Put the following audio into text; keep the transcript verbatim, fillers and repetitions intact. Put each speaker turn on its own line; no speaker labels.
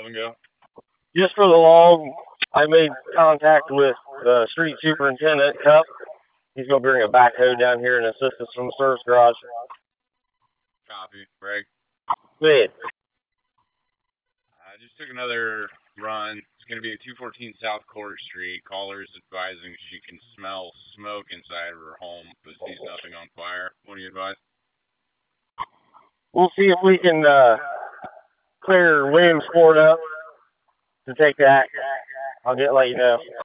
eleven go?
Just for the log, I made contact with the street superintendent, Cup. He's going to bring a backhoe down here and assist us from the service garage.
Copy. Break.
Good.
I just took another run. It's going to be at two fourteen South Court Street. Caller's advising she can smell smoke inside of her home, but sees nothing on fire. What do you advise?
We'll see if we can uh, clear Williamsport up to take that. I'll get let you know.